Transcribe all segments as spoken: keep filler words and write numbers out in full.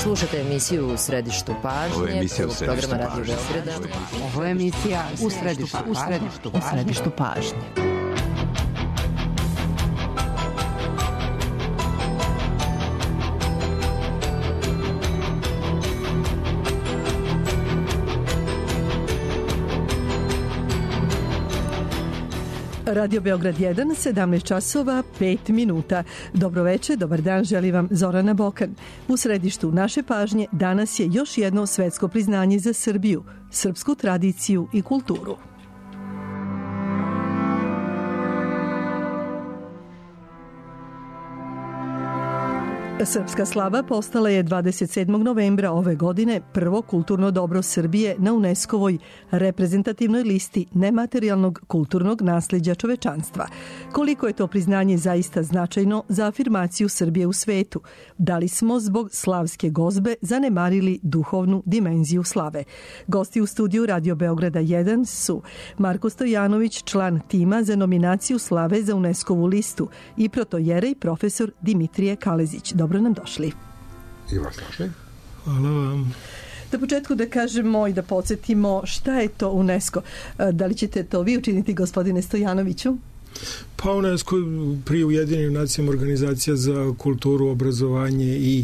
Slušate emisiju U središtu pažnje. Ovo je emisija U središtu programa pažnje. Radio Beograda. Ovo je emisija U središtu, u središtu, u središtu pažnje. Radio Beograd jedan, sedamnaest časova, pet minuta. Dobro večer, dobar dan, želi vam Zorana Bokan. U središtu naše pažnje danas je još jedno svetsko priznanje za Srbiju, srpsku tradiciju i kulturu. Srpska slava postala je dvadeset sedmog novembra ove godine prvo kulturno dobro Srbije na UNESCO-voj reprezentativnoj listi nematerijalnog kulturnog nasleđa čovečanstva. Koliko je to priznanje zaista značajno za afirmaciju Srbije u svetu? Da li smo zbog slavske gozbe zanemarili duhovnu dimenziju slave? Gosti u studiju Radio Beograda jedan su Marko Stojanović, član tima za nominaciju slave za UNESCO-vu listu, i protojerej profesor Dimitrije Kalezić. Dobro nam došli. I vas došli. Hvala vam. Na početku da kažemo i da podsjetimo šta je to UNESCO. Da li ćete to vi učiniti, gospodine Stojanoviću? Pa UNESCO pri Ujedinjenim nacijama organizacija za kulturu, obrazovanje i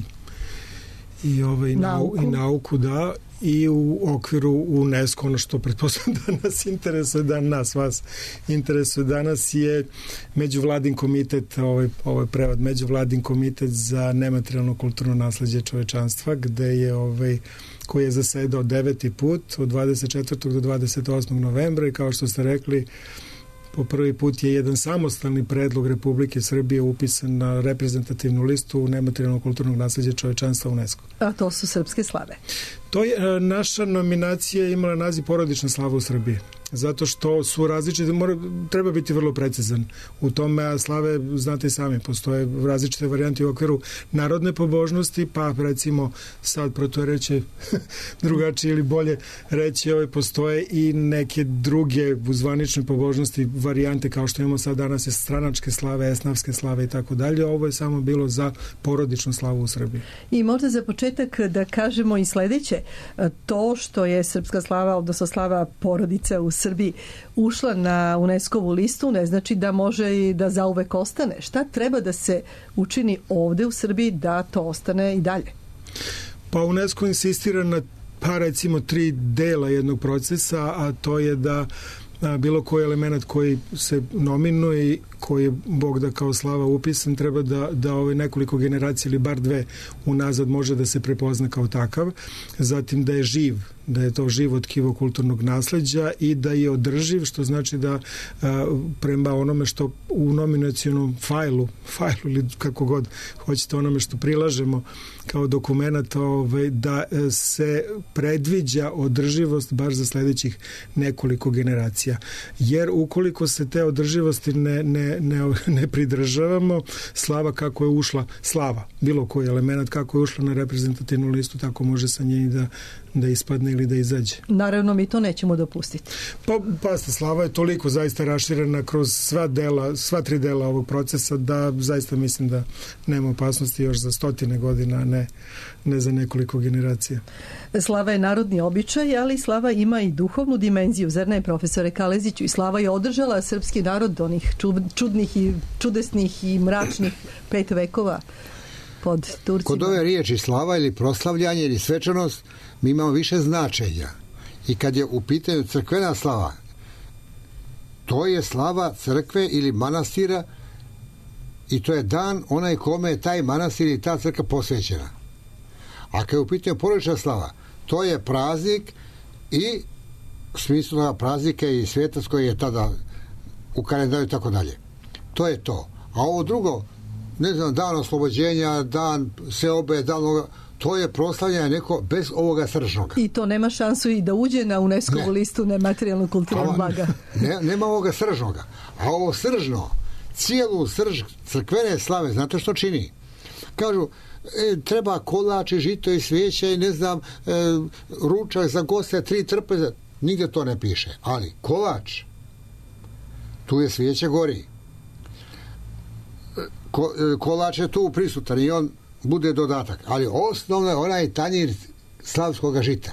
i ovaj nauku. i nauku da i u okviru UNESCO, ono što pretpostavljam da nas interesuje, da nas vas interesuje danas, je Međuvladin komitet, ovaj, ovaj prevad, Međuvladin komitet za nematerijalno kulturno nasleđe čovečanstva, gde je ovaj, koji je zasedao deveti put od dvadeset četvrtog do dvadeset osmog novembra, i kao što ste rekli, po prvi put je jedan samostalni predlog Republike Srbije upisan na reprezentativnu listu nematerijalnog kulturnog nasleđa čovečanstva UNESCO. A to su srpske slave. To je, naša nominacija imala naziv Porodična slava u Srbiji. Zato što su različite, mora, treba biti vrlo precizan u tome, a slave, znate i sami, postoje različite varijante u okviru narodne pobožnosti, pa recimo sad protojereće drugačije ili bolje reći, ovaj, postoje i neke druge zvanične pobožnosti, varijante kao što imamo sad danas je stranačke slave, esnavske slave i tako dalje. Ovo je samo bilo za porodičnu slavu u Srbiji. I možda za početak da kažemo i sledeće, to što je srpska slava, odnosno slava porodice u Srbiji ušla na UNESCO-vu listu, ne znači da može i da zauvek ostane. Šta treba da se učini ovde u Srbiji da to ostane i dalje? Pa UNESCO insistira na, pa recimo, tri dela jednog procesa, a to je da a, bilo koji element koji se nominuje i koji je, Bog da, kao slava upisan, treba da, da ove nekoliko generacija ili bar dve unazad može da se prepozna kao takav. Zatim da je živ, da je to živo tkivo kulturnog nasleđa i da je održiv, što znači da a, prema onome što u nominacionom fajlu, fajlu ili kako god hoćete, onome što prilažemo kao dokument, ovaj, da se predviđa održivost baš za sledećih nekoliko generacija. Jer ukoliko se te održivosti ne, ne, ne, ne pridržavamo, slava kako je ušla, slava, bilo koji element kako je ušla na reprezentativnu listu, tako može sa nje da da ispadne ili da izađe. Naravno, mi to nećemo dopustiti. Pa, pa slava je toliko zaista raširena kroz sva dela, sva tri dela ovog procesa, da zaista mislim da nema opasnosti još za stotine godina, a ne, ne za nekoliko generacija. Slava je narodni običaj, ali slava ima i duhovnu dimenziju, zar ne, profesore Kaleziću? I slava je održala srpski narod onih čudnih i čudesnih i mračnih pet vekova pod Turcima. Kod ove riječi slava ili proslavljanje ili svečanost mi imamo više značenja. I kad je u pitanju crkvena slava, to je slava crkve ili manastira i to je dan onaj kome je taj manastir i ta crkva posvećena. A kad je u pitanju porodična slava, to je praznik i u smislu toga praznika i svetac koji je tada u kalendaru i tako dalje. To je to. A ovo drugo, ne znam, dan oslobođenja, dan seobe, dan ovoga, to je proslavljanje neko bez ovoga sržnoga. I to nema šansu i da uđe na UNESCO-vu ne. listu nematerijalnog kulturnog blaga. Ne, nema ovoga sržnoga. A ovo sržno, cijelu srž crkvene slave, znate što čini? Kažu, e, treba kolač i žito i svijeća i ne znam, e, ručak za goste, tri trpeze. Nigde to ne piše. Ali kolač, tu je svijeće gori. Ko, kolač je tu prisutan i on bude dodatak, ali osnovno je onaj tanjir slavskog žita.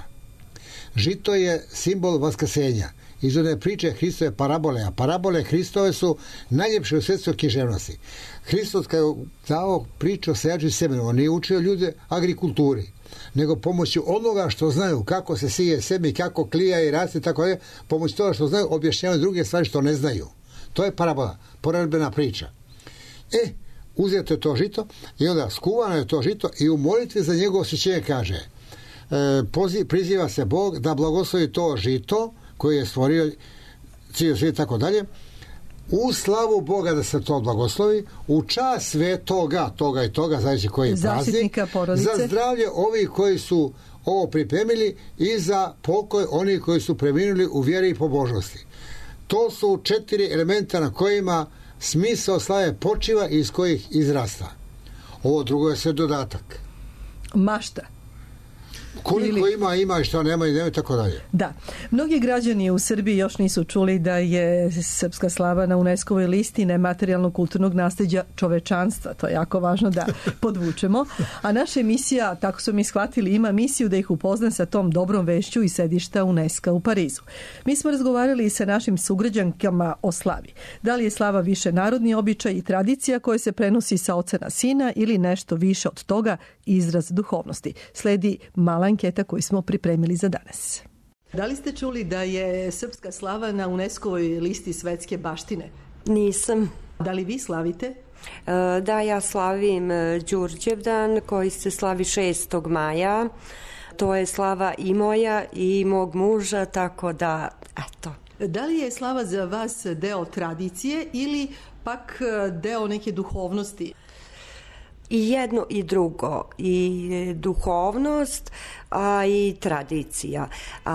Žito je simbol vaskrsenja. Iz one priče Hristove parabole, a parabole Hristove su najljepše u svetskoj književnosti. Hristos kad je dao priču o sejaču i semenu, on nije učio ljude agrikulturi, nego pomoću onoga što znaju, kako se sije seme i kako klija i raste, tako je, pomoću toga što znaju, objašnjavaju druge stvari što ne znaju. To je parabola, poredbena priča. E, uzeto je to žito i onda skuvano je to žito i u molitvi za njegovo osvećenje kaže, e, poziv, priziva se Bog da blagoslovi to žito koji je stvorio cijel svijet, tako dalje, u slavu Boga da se to blagoslovi, u čast svetoga, toga i toga, znači koji je praznik, za zdravlje ovih koji su ovo pripremili i za pokoj onih koji su preminuli u vjeri i pobožnosti. To su četiri elementa na kojima smisao slave počiva i iz kojih izrasta. Ovo drugo je sve dodatak. Mašta. Koliko ili... ima, ima i što nema i nema i tako dalje. Da. Mnogi građani u Srbiji još nisu čuli da je srpska slava na UNESCO-voj listi nematerijalnog kulturnog nasleđa čovečanstva. To je jako važno da podvučemo. A naša emisija, tako su mi shvatili, ima misiju da ih upozna sa tom dobrom vešću iz sedišta UNESCO u Parizu. Mi smo razgovarali sa našim sugrađankama o slavi. Da li je slava više narodni običaj i tradicija koja se prenosi sa oca na sina ili nešto više od toga, izraz duhovnosti. Sledi mala anketa koju smo pripremili za danas. Da li ste čuli da je srpska slava na UNESCO-voj listi svetske baštine? Nisam. Da li vi slavite? Da, ja slavim Đurđevdan koji se slavi šestog maja. To je slava i moja i mog muža, tako da, eto. Da li je slava za vas deo tradicije ili pak deo neke duhovnosti? I jedno i drugo, i duhovnost, a i tradicija.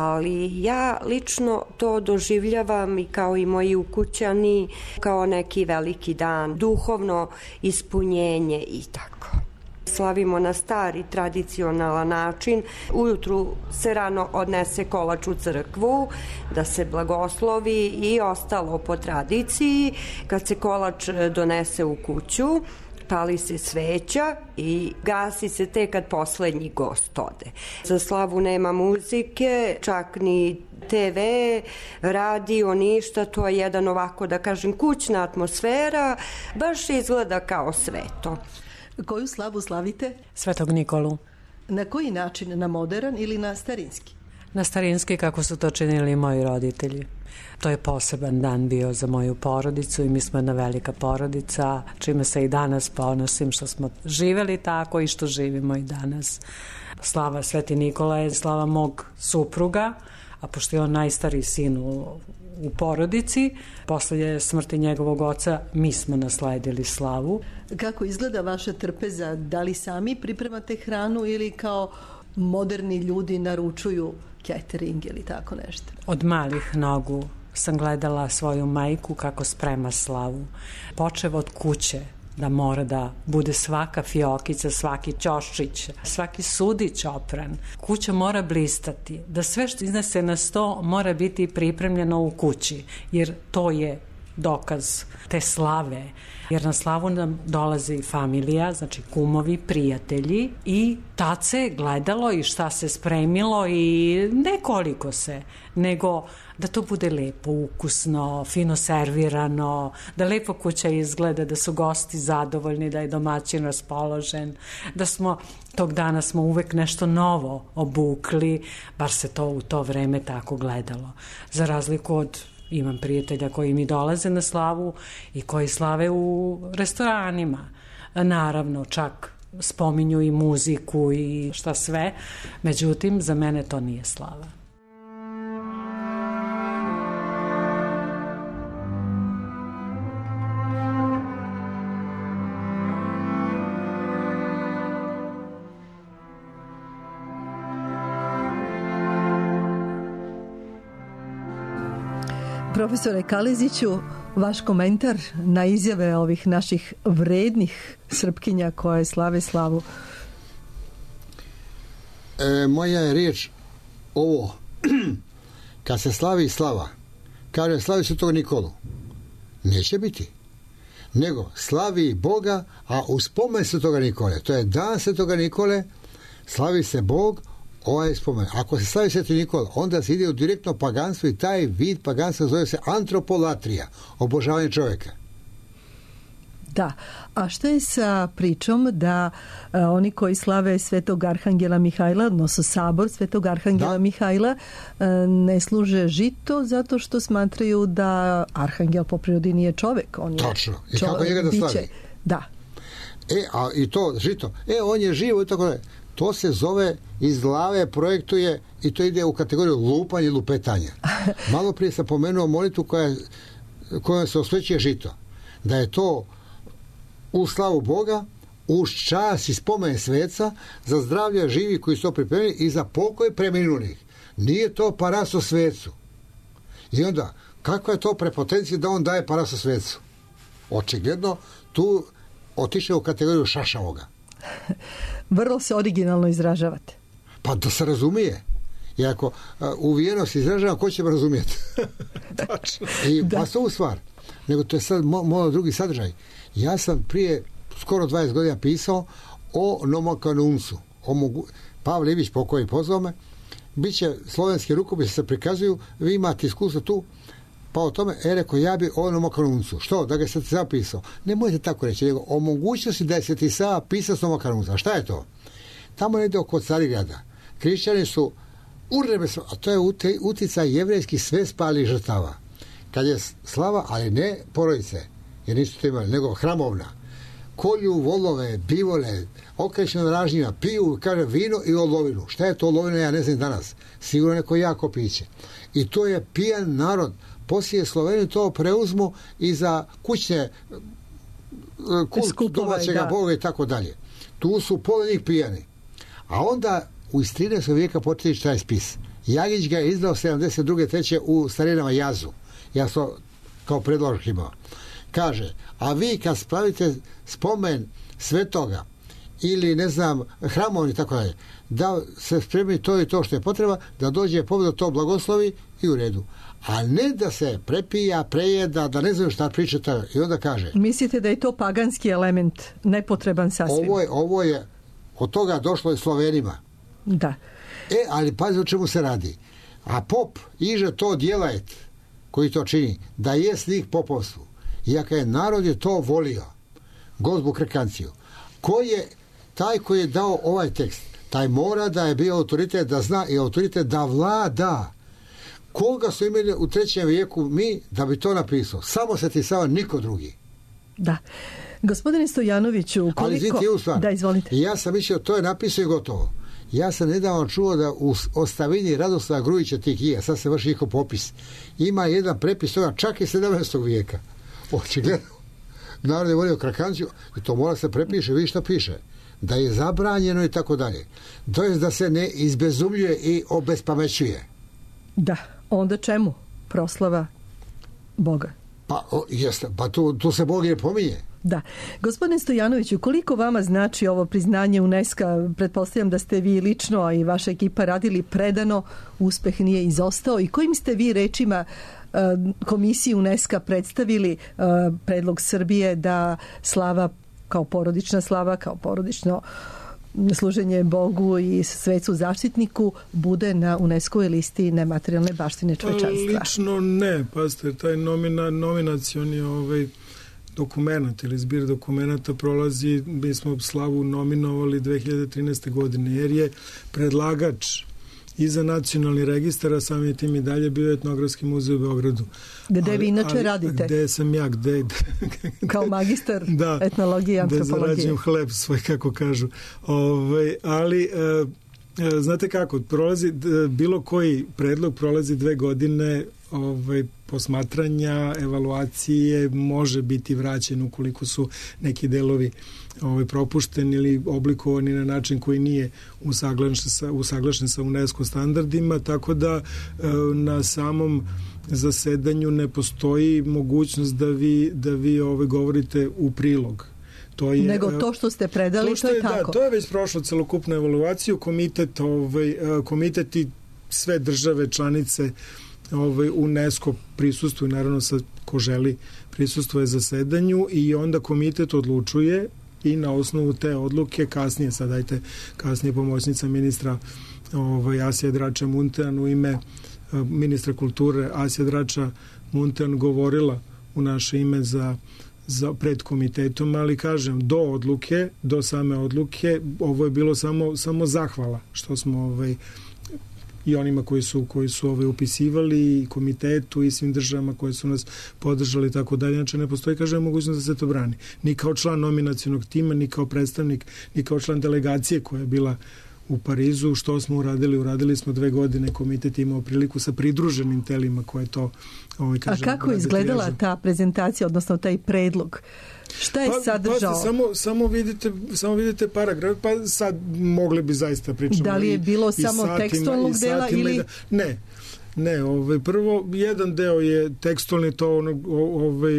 Ali ja lično to doživljavam i kao i moji ukućani kao neki veliki dan, duhovno ispunjenje i tako. Slavimo na stari tradicionalan način. Ujutru se rano odnese kolač u crkvu da se blagoslovi i ostalo po tradiciji. Kad se kolač donese u kuću, pali se sveća i gasi se tek kad poslednji gost ode. Za slavu nema muzike, čak ni te ve, radio, ništa, to je jedan ovako, da kažem, kućna atmosfera, baš izgleda kao sveto. Koju slavu slavite? Svetog Nikolu. Na koji način? Na modern ili na starinski? Na starinski, kako su to činili moji roditelji. To je poseban dan bio za moju porodicu i mi smo jedna velika porodica, čime se i danas ponosim što smo živeli tako i što živimo i danas. Slava Sveti Nikola je slava mog supruga, a pošto je on najstariji sin u, u porodici, posle smrti njegovog oca mi smo nasledili slavu. Kako izgleda vaša trpeza? Da li sami pripremate hranu ili kao moderni ljudi naručuju catering ili tako nešto? Od malih nogu sam gledala svoju majku kako sprema slavu. Počev od kuće, da mora da bude svaka fiokica, svaki ćoščić, svaki sudić opran. Kuća mora blistati, da sve što iznese na sto mora biti pripremljeno u kući, jer to je dokaz te slave. Jer na slavu nam dolazi familija, znači kumovi, prijatelji i tad se gledalo i šta se spremilo i nekoliko se, nego da to bude lepo, ukusno, fino servirano, da lepo kuća izgleda, da su gosti zadovoljni, da je domaćin raspoložen, da smo tog dana smo uvek nešto novo obukli, bar se to u to vreme tako gledalo. Za razliku od imam prijatelja koji mi dolaze na slavu i koji slave u restoranima. Naravno, čak spominju i muziku i šta sve. Međutim, za mene to nije slava. Profesore Kaleziću, vaš komentar na izjave ovih naših vrednih Srpkinja koje slave slavu? E, moja je riječ ovo. Kad se slavi slava, kaže slavi Svetog Nikolu, neće biti. nego slavi Boga, a u spomen Svetoga Nikole, to je dan Svetoga Nikole, slavi se Bog, ovaj spomen. Ako se slavi Sveti Nikola, onda se ide u direktno paganstvo i taj vid paganstva zove se antropolatrija, obožavanje čovjeka. Da, a što je sa pričom da a, oni koji slave Svetog Arhangela Mihajla, odnosno sabor Svetog Arhangela da. Mihajla, a, ne služe žito zato što smatraju da Arhangel po prirodi nije čovjek. On je Tačno. I čovjek, kako njega da slavi? biće. Da. E, a i to žito. E, on je živo i tako da. To se zove iz glave, projektuje i to ide u kategoriju lupanje i lupetanja. Malo prije sam pomenuo molitvu koja, kojom se osvećuje žito. Da je to u slavu Boga, uz čast i spomen sveca, za zdravlje živi koji su to pripremili i za pokoj preminulih. Nije to paraso svecu. I onda, kakva je to prepotencija da on daje paraso svecu? Očigledno, tu otiše u kategoriju šašavoga. Vrlo se originalno izražavate. Pa da se razumije. I ako uh, uvijeno se izražava, ko će me razumijeti? I da. Pa s ovu stvar. Nego to je sad mo, mo, drugi sadržaj. Ja sam prije skoro dvadeset godina pisao o nomokanuncu. O mogu... Pavle Ivić pokoj pozvao me. Biće slovenski rukopisi se prikazuju, vi imate iskustvo tu, pa o tome, e, rekao, ja bi o nomokanuncu. Što? Da ga Sveti Sava pisao? Ne možete tako reći, nego o mogućnosti da je Sveti Sava pisao s nomokanunca. Šta je to? Tamo ide oko Carigrada. Hrišćani su urebe, a to je uticaj jevrejskih sve spali žrtava. Kad je slava, ali ne porodice, jer nisu to imali, nego hramovna. Kolju volove, bivole, okrećeno ražnjima, piju, kaže, vino i olovinu. Šta je to olovina, ja ne znam danas. Sigurno neko jako piće. I to je pijan narod. Poslije Sloveniju to preuzmu i za kućne kult skupove, domaćega da. Boga i tako dalje. Tu su pola njih pijani. A onda u trinaestog vijeka početi taj spis. Jagić ga je izdao sedamdeset druge treće u starinama Jazu. Ja sam kao predložak imao. Kaže, a vi kad spravite spomen svetoga ili ne znam hramovni tako dalje, da se spremi to i to što je potreba, da dođe pobjeda to blagoslovi i u redu. A ne da se prepija, prejeda, da ne znaju šta pričate. I onda kaže... Mislite da je to paganski element, nepotreban sasvim? Ovo je, ovo je od toga došlo i Slovenima. Da. E, ali pazi o čemu se radi. A pop iže to djelajet koji to čini, da je slik popovstvu. Iako je narod je to volio, gozbu krkanciju. Ko je taj koji je dao ovaj tekst? Taj mora da je bio autoritet, da zna i autoritet da vlada. Koga su imali u trećem vijeku mi da bi to napisao? Samo Sveti Sava, niko drugi. Da. Gospodine Stojanoviću, koliko... Ali izvijete je u stvar. Da, izvolite. Ja sam mislio, to je napisao i gotovo. Ja sam nedavno čuo da u ostavini Radoslava Grujića Tihija, sad se vrši njihov popis, ima jedan prepis toga čak i sedamnaestog vijeka. Očigledno. Narod je volio krakanciju i to mora se prepiše, vidi šta piše. Da je zabranjeno i tako dalje. To je da se ne izbezumljuje i obespamećuje. Da, onda čemu? Proslava Boga. Pa, o, jeste, pa tu, tu se Bog je pominje. Da. Gospodine Stojanoviću, koliko vama znači ovo priznanje UNESCO-a? Pretpostavljam da ste vi lično, a i vaša ekipa radili predano, uspeh nije izostao. I kojim ste vi rečima uh, komisiji UNESCO-a predstavili uh, predlog Srbije da slava kao porodična slava, kao porodično služenje Bogu i svecu zaštitniku bude na UNESCO-ovoj listi nematerijalne baštine čovečanstva? Lično ne, pazite, taj nomina, nominacioni ovaj dokument ili zbir dokumenta prolazi, mi smo slavu nominovali dve hiljade trinaeste. godine, jer je predlagač i za nacionalni registar, a samim tim i dalje bio Etnografski muzej u Beogradu. Gde ali, vi inače ali, radite? Gde sam ja, gde... Kao magistar da, etnologije i antropologije. Da zarađujem hleb svoj, kako kažu. Ove, ali, e, znate kako, prolazi, bilo koji predlog prolazi dve godine ovaj, posmatranja, evaluacije, može biti vraćen ukoliko su neki delovi ovaj, propušteni ili oblikovani na način koji nije usaglašen sa, usaglašen sa UNESCO standardima, tako da na samom zasedanju ne postoji mogućnost da vi, da vi ovaj, govorite u prilog. To je, nego to što ste predali, to, što to je, je tako. Da, to je već prošlo celokupnu evaluaciju, komitet, ovaj, komitet i sve države članice ovaj, UNESCO prisustuje, naravno sa ko želi prisustuje zasedanju i onda komitet odlučuje i na osnovu te odluke kasnije, sad dajte kasnije pomoćnica ministra ovaj, Asija Drača Muntean u ime ministra kulture Asija Drača Muntean govorila u naše ime za, za pred komitetom, ali kažem, do odluke, do same odluke, ovo je bilo samo, samo zahvala što smo ovaj, i onima koji su, koji su ovaj, upisivali, i komitetu i svim državama koje su nas podržali i tako dalje. Znači ne postoji, kažem, mogućnost da se to brani. Ni kao član nominacionog tima, ni kao predstavnik, ni kao član delegacije koja je bila u Parizu. Što smo uradili? Uradili smo dve godine, komitet imao priliku sa pridruženim telima koje to ovaj, kažem, a kako je izgledala trijažu. Ta prezentacija, odnosno taj predlog? Šta je pa, sadržao? Pa, samo, samo, vidite, samo vidite paragraf, pa sad mogli bi zaista pričamo. Da li je bilo i, samo i tekstualnog i dela ili... Da, ne, ne, ovaj, prvo, jedan deo je tekstualni, to ono, ovaj,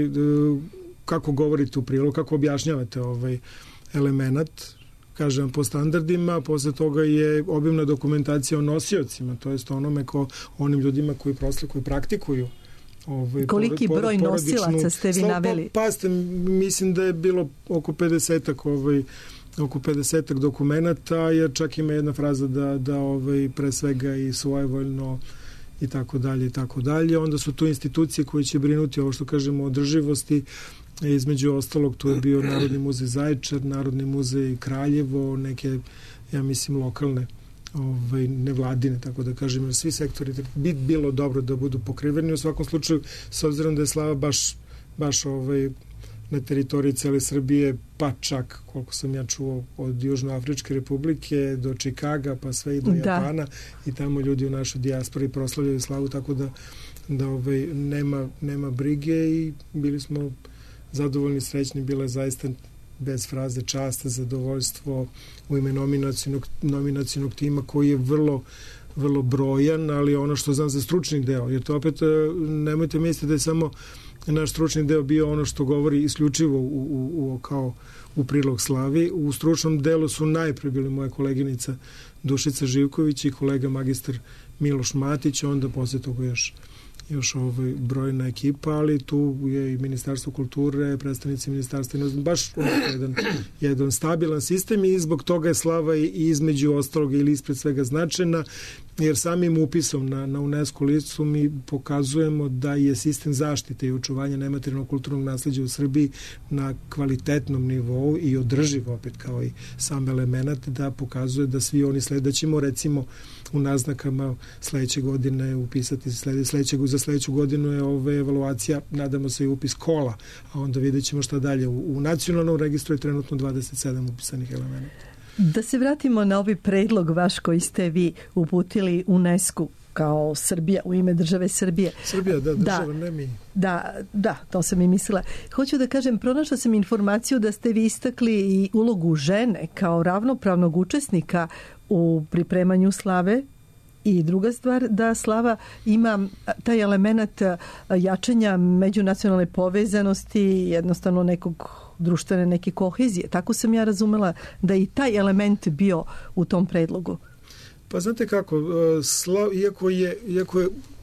kako govorite u prilog, kako objašnjavate ovaj element, kažem, po standardima, posle toga je obimna dokumentacija o nosiocima, to jest onome ko, onim ljudima koji prosle, koji praktikuju. Ovaj, koliki porod, broj nosilaca ste vi naveli? Pa, pa, mislim da je bilo oko pedesetak ovaj, oko pedesetak dokumenata, jer čak ima jedna fraza da, da ovaj, pre svega i svojevoljno i tako dalje i tako dalje. Onda su tu institucije koje će brinuti ovo što kažemo o održivosti. Između ostalog tu je bio Narodni muzej Zaječar, Narodni muzej Kraljevo, neke, ja mislim, lokalne ovaj, nevladine, tako da kažem, jer svi sektori bi bilo dobro da budu pokriveni. U svakom slučaju, s obzirom da je slava baš, baš ovaj, na teritoriji cele Srbije, pa čak, koliko sam ja čuo, od Južnoafričke republike do Čikaga, pa sve i do da. Japana, i tamo ljudi u našoj dijaspori proslavljaju slavu, tako da, da ovaj, nema, nema brige i bili smo zadovoljni, srećni, bila je zaista bez fraze časta, zadovoljstvo u ime nominacionog, nominacionog tima koji je vrlo, vrlo brojan, ali ono što znam za stručni deo, jer to opet nemojte misliti da je samo naš stručni deo bio ono što govori isključivo u, u, u, kao u prilog slavi. U stručnom delu su najpre bili moja koleginica Dušica Živković i kolega magistar Miloš Matić, onda posle toga još još ovaj brojna ekipa, ali tu je i Ministarstvo kulture, predstavnici ministarstva, baš jedan, jedan stabilan sistem i zbog toga je slava i između ostalog ili ispred svega značajna, jer samim upisom na, na UNESCO listu mi pokazujemo da je sistem zaštite i očuvanja nematerijalnog kulturnog nasleđa u Srbiji na kvalitetnom nivou i održiv opet kao i sam element da pokazuje da svi oni slede, da ćemo recimo u naznakama sledeće godine upisati slede, sledećeg, za sledeću godinu je ove evaluacija, nadamo se i upis kola, a onda vidjet ćemo šta dalje. U, u nacionalnom registru je trenutno dvadeset sedam upisanih elemenata. Da se vratimo na ovaj predlog vaš koji ste vi uputili UNESCO kao Srbija, u ime države Srbije. Srbija, da, država, da, ne mi. Da, da, to sam i mislila. Hoću da kažem, pronašla sam informaciju da ste vi istakli i ulogu žene kao ravnopravnog učesnika u pripremanju slave i druga stvar da slava ima taj element jačanja međunacionalne povezanosti, jednostavno nekog društvene neke kohezije. Tako sam ja razumela da i taj element bio u tom predlogu. Pa znate kako, slav, iako je, iako je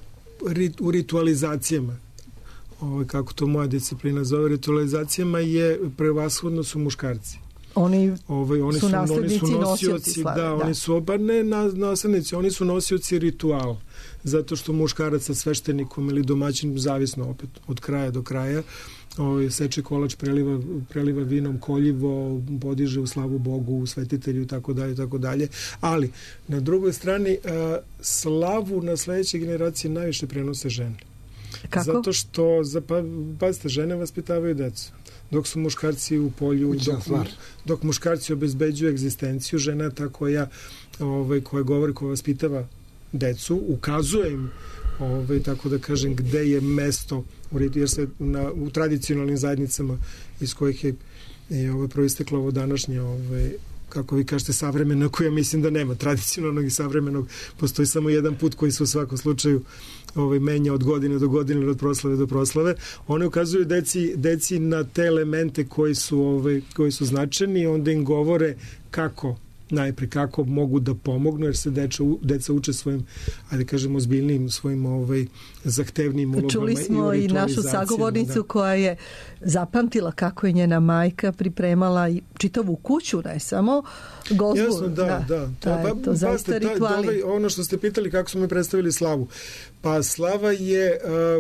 rit, u ritualizacijama, ovaj, kako to moja disciplina zove, ritualizacijama je prevashodno su muškarci. Oni, ovaj, oni su, su naslednici oni su nosioci slave. Da, da, oni su, ba ne naslednici, oni su nosioci rituala. Zato što muškarac sa sveštenikom ili domaćin, zavisno opet od kraja do kraja, ovaj, seče kolač, preliva, preliva vinom koljivo, podiže u slavu Bogu, u svetitelju i tako dalje, tako dalje. Ali, na drugoj strani, a, slavu na sledeće generacije najviše prenose žene. Kako? Zato što, za, pa, pazite, žene vaspitavaju decu. Dok su muškarci u polju, dok, dok muškarci obezbeđuju egzistenciju, žena je ta koja, ovaj, koja govori, koja vaspitava decu, ukazuje im, ovaj, tako da kažem, gde je mesto, jer se na, u tradicionalnim zajednicama iz kojih je, je ovaj, proisteklo ovo današnje, ovaj, kako vi kažete, savremeno, koja mislim da nema tradicionalnog i savremenog, postoji samo jedan put koji se u svakom slučaju ovaj, menja od godine do godine ili od proslave do proslave. One ukazuju deci, deci na te elemente koji su, ovaj, koji su značajni i onda im govore kako najpre kako mogu da pomognu, jer se deca, deca uče svojim, ajde kažemo, ozbiljnim, svojim ovaj, zahtevnim ulogama. Čuli smo i, i našu sagovornicu da. koja je zapamtila kako je njena majka pripremala i čitavu kuću, ne samo gozbu. Jasno, da, da. da. da pa, to zaista rituali. Ovaj, ono što ste pitali kako smo mi predstavili slavu. Pa slava je... Uh,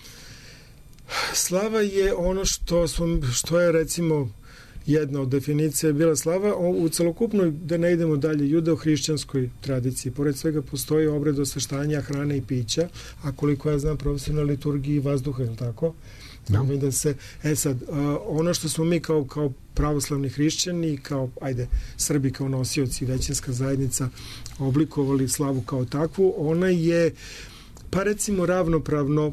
slava je ono što, smo, što je recimo jedna od definicija je bila slava u celokupnoj, da ne idemo dalje, judeo-hrišćanskoj tradiciji. Pored svega postoji obred osveštanja hrane i pića, a koliko ja znam profesionalna liturgiji vazduha, je li tako? No. Da se, e sad, ono što smo mi kao, kao pravoslavni hrišćani, kao, ajde, Srbi kao nosioci, većinska zajednica oblikovali slavu kao takvu, ona je, pa recimo ravnopravno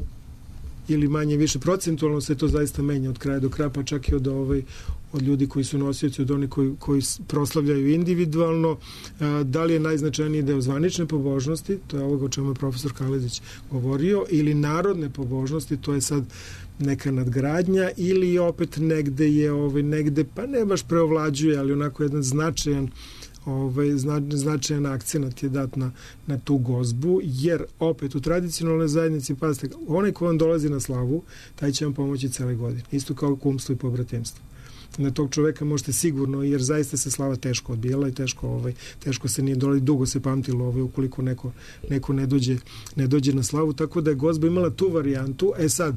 ili manje više procentualno se to zaista menja od kraja do kraja, pa čak i od ovaj, od ljudi koji su nosioci, od onih koji, koji proslavljaju individualno. Da li je najznačajniji deo zvanične pobožnosti, to je ovoga o čemu je profesor Kalezić govorio, ili narodne pobožnosti, to je sad neka nadgradnja, ili opet negde je ovaj, negde, pa ne baš preovlađuje, ali onako jedan značajan ovaj, zna, značajan akcenat je dat na, na tu gozbu, jer opet u tradicionalnoj zajednici, pazite, onaj ko vam dolazi na slavu, taj će vam pomoći cele godine. Isto kao kumstvo i pobratimstvo. Na tog čoveka možete sigurno, jer zaista se slava teško odbijala i teško, ovaj, teško se nije dolazi, dugo se pamtilo ovaj, ukoliko neko, neko ne, dođe, ne dođe na slavu, tako da je gozba imala tu varijantu. E sad,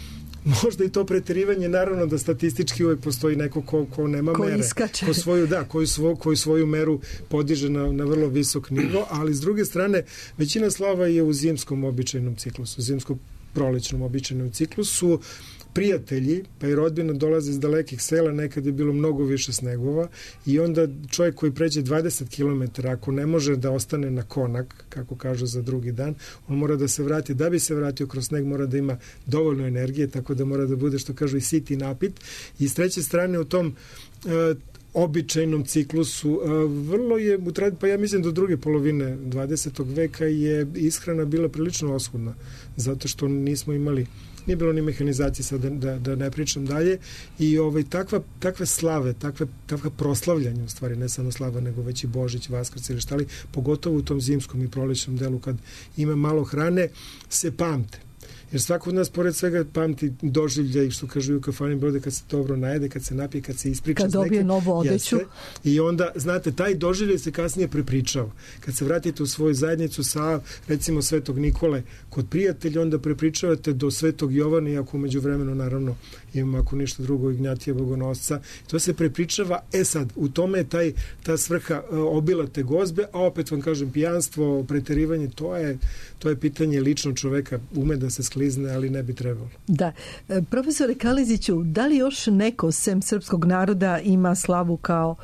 možda i to preterivanje, naravno da statistički uvek postoji neko ko, ko nema ko mere. Iskače. Ko svoju, da, koji, svo, koji svoju meru podiže na, na vrlo visok nivo, ali s druge strane, većina slava je u zimskom običajnom ciklusu, u zimskom prolećnom običajnom ciklusu. Prijatelji, pa i rodbina dolaze iz dalekih sela, nekad je bilo mnogo više snegova i onda čovjek koji pređe dvadeset kilometara, ako ne može da ostane na konak, kako kažu za drugi dan, on mora da se vrati, da bi se vratio kroz sneg mora da ima dovoljno energije, tako da mora da bude, što kažu, i sit i napit. I s treće strane u tom e, običajnom ciklusu e, vrlo je, pa ja mislim do druge polovine dvadesetog veka je ishrana bila prilično oskudna, zato što nismo imali nije bilo ni mehanizacije, sad da, da, da ne pričam dalje, i ovaj, takva, takve slave, takve, takva proslavljanja, u stvari, ne samo slava, nego već i Božić, Vaskrs ili štali, pogotovo u tom zimskom i prolećnom delu, kad ima malo hrane, se pamte. Jer svako od nas, pored svega, pamti doživlje, što kažu u kafani brode, kad se dobro najede, kad se napije, kad se ispriča kad dobije novu odeću. I onda, znate, taj doživlje se kasnije prepričava. Kad se vratite u svoju zajednicu sa, recimo, Svetog Nikole kod prijatelja, onda prepričavate do Svetog Jovana, iako umeđu vremenu, naravno, imamo, ako ništa drugo, Ignjatija Bogonosca. To se prepričava. E sad, u tome je taj, ta svrha obilate gozbe, a opet vam kažem, pijanstvo, preterivanje, to je, to je pitanje lično čoveka, ume da se sklizne, ali ne bi trebalo. Da. Profesore Kaleziću, da li još neko sem srpskog naroda ima slavu kao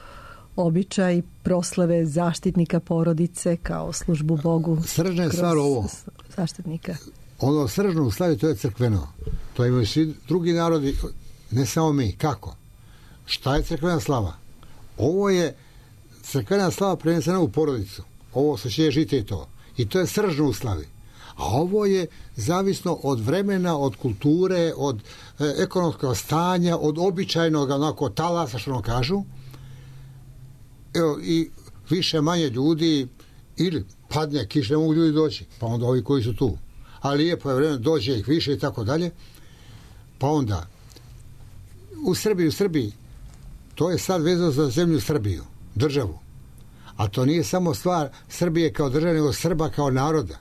običaj proslave zaštitnika porodice, kao službu Bogu? Sržna je stvar ovo. Zaštitnika. Ono sržno u slavi, to je crkveno. To imaju svi drugi narodi, ne samo mi. Kako? Šta je crkvena slava? Ovo je crkvena slava prenesena u porodicu. Ovo se će žiti i to. I to je sržno u slavi. A ovo je zavisno od vremena, od kulture, od e, ekonomskog stanja, od običajnog onako talasa, što ono kažu. Evo, i više manje ljudi, ili padne kiš, ne mogu ljudi doći, pa onda ovi koji su tu. Ali lijepo je vreme, dođe ih više i tako dalje. Pa onda, u Srbiji, u Srbiji, to je sad vezano za zemlju Srbiju, državu. A to nije samo stvar Srbije kao države, nego Srba kao naroda.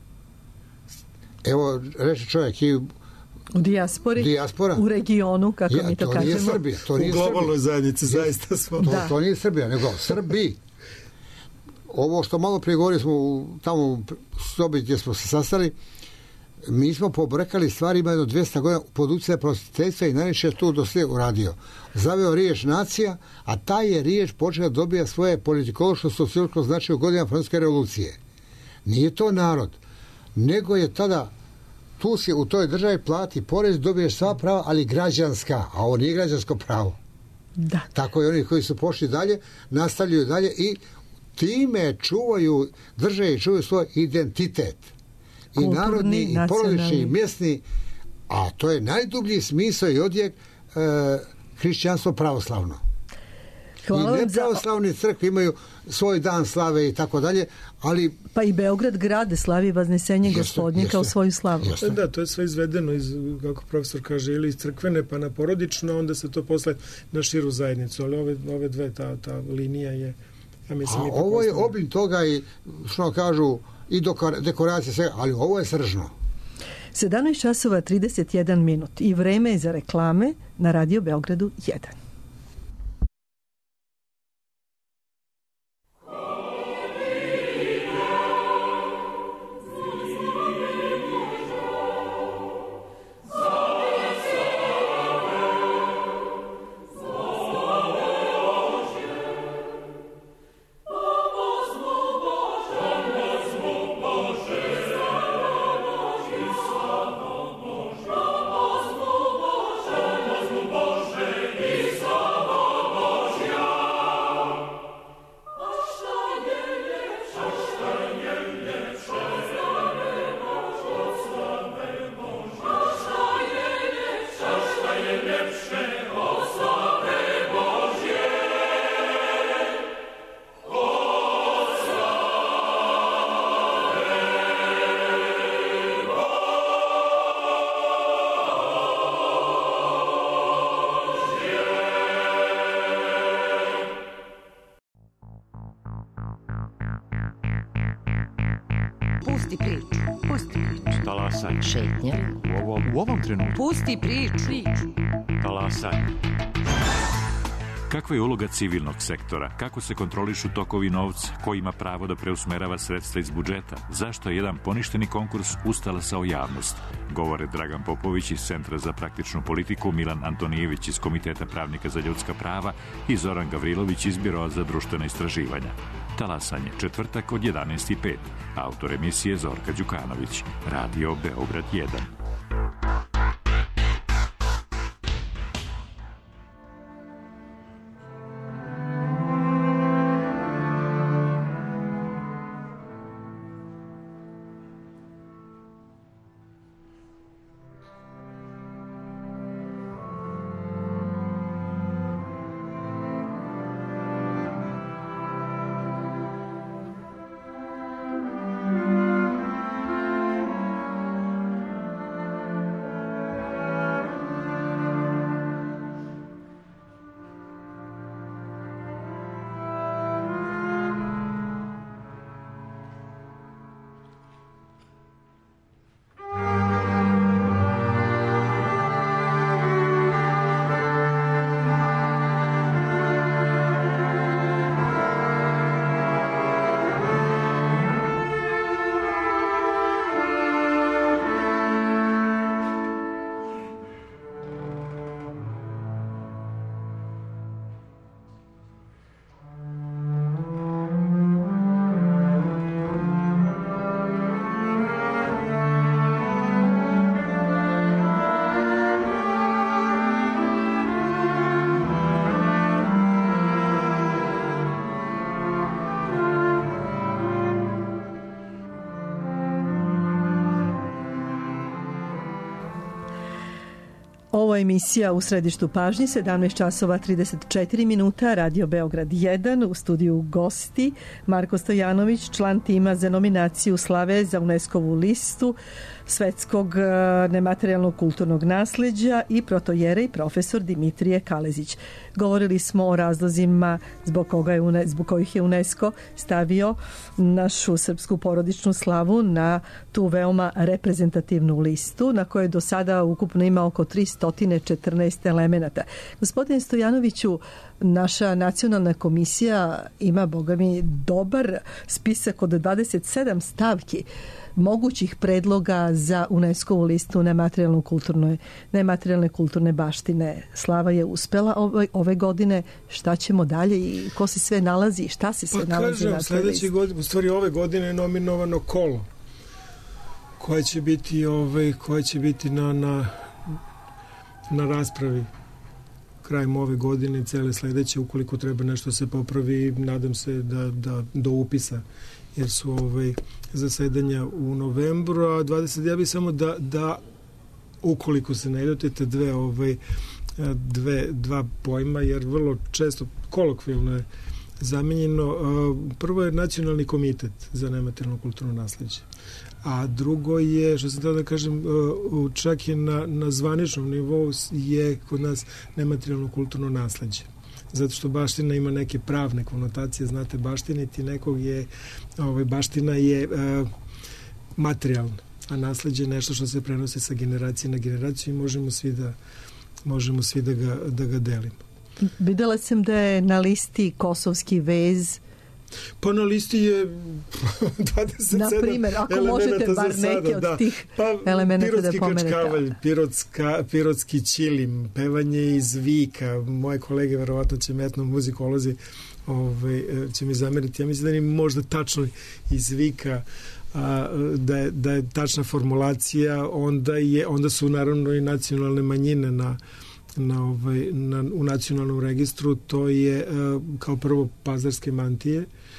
Evo, reče čovjek i u dijaspori, dijaspora, u regionu, kako ja, mi to, to kažemo. Nije Srbija, to nije u globalnoj zajednici, zaista smo. To, da. to nije Srbija, nego Srbi. Ovo što malo prije govorili smo u, tamo u sobi gdje smo se sastali, mi smo pobrekali stvarima jedno dvjesto godina pod utjecajem prosvjetiteljstva i najviše tu do sve uradio. Zaveo riječ nacija, a taj je riječ počela dobija svoje politikološko sociološko značaj u godinama Francuske revolucije. Nije to narod, nego je tada tu si u toj državi plati porez, dobiješ sva prava, ali građanska, a ovo nije građansko pravo. Da. Tako i oni koji su pošli dalje, nastavljaju dalje i time čuvaju, drže i čuvaju svoj identitet. I kulturni, narodni, i porodični, i mjesni, a to je najdublji smisao i odjek e, hrišćanstvo pravoslavno. Hvala I nepravoslavne za... crkve imaju svoj dan slave i tako dalje, ali... Pa i Beograd grade slavi Vaznesenje Gospodnje kao svoju slavu. Jeste. Da, to je sve izvedeno iz, kako profesor kaže, ili iz crkvene pa na porodično, onda se to posle na širu zajednicu, ali ove, ove dve, ta, ta linija je... Ja mislim, A ovo je obim toga i, što kažu, i dekoracije sve, ali ovo je sržno. sedamnaest časova trideset jedan minut i vreme je za reklame na Radio Beogradu jedan. Pusti priču. Pusti priču. Talasanje. Šetnja. U ovom, u ovom trenutku. Pusti priču. Talasanje. Kakva je uloga civilnog sektora? Kako se kontrolišu tokovi novca? Ko ima pravo da preusmerava sredstva iz budžeta? Zašto je jedan poništeni konkurs ustalasao javnost? Govore Dragan Popović iz Centra za praktičnu politiku, Milan Antonijević iz Komiteta pravnika za ljudska prava i Zoran Gavrilović iz Biroa za društvena istraživanja. Talasanje, četvrtak od jedanaest i pet. Autor emisije Zorka Đukanović. Radio Beograd jedan. Ovo je emisija U središtu pažnje, sedamnaest časova trideset četiri minuta, Radio Beograd jedan, u studiju gosti Marko Stojanović, član tima za nominaciju slave za UNESCO-vu listu svetskog nematerijalnog kulturnog nasleđa i protojerej profesor Dimitrije Kalezić. Govorili smo o razlozima zbog, koga je, zbog kojih je UNESCO stavio našu srpsku porodičnu slavu na tu veoma reprezentativnu listu, na kojoj do sada ukupno ima oko tristo četrnaest elemenata. Gospodine Stojanoviću, naša nacionalna komisija ima, boga mi, dobar spisak od dvadeset sedam stavki mogućih predloga za UNESCO-vu listu nematerijalne kulturne, nematerijalne kulturne baštine. Slava je uspela ove, ove godine. Šta ćemo dalje i ko se sve nalazi? Šta se sve pa, nalazi kažem, na toj listi? Godine, u stvari ove godine je nominovano Kolo, koje će biti, ovaj, koje će biti na, na, na raspravi krajem ove godine i cele sledeće, ukoliko treba nešto se popravi, nadam se da, da do upisa, jer su ovaj zasedanja u novembru, a dvadeset ja bih samo da, da ukoliko se najdete te dve ovaj dve, dva pojma, jer vrlo često kolokvijalno je zamenjeno. Prvo je Nacionalni komitet za nematerijalno kulturno nasleđe, a drugo je, što sam htio da kažem, čak je na, na zvaničnom nivou je kod nas nematerijalno kulturno nasleđe. Zato što baština ima neke pravne konotacije, znate, baštiniti nekog je, ovaj, baština je uh, materijalna, a nasleđe je nešto što se prenosi sa generacije na generaciju i možemo svi da, možemo svi da ga, da ga delimo. Videla sam da je na listi kosovski vez. Pa na listi je dvadeset sedam na primjer, ako možete bar neke od da. tih pa, elemenata da pomenete. Kačkavalj, pirotska, pirotski ćilim, pevanje iz vika. Moje kolege verovatno će metno muzikolozi ovaj, će mi zameriti. Ja mislim da ni možda tačno iz vika a, da, je, da je tačna formulacija, onda, je, onda su naravno i nacionalne manjine na Na ovaj, na, u nacionalnom registru. To je uh, kao prvo pazarske mantije,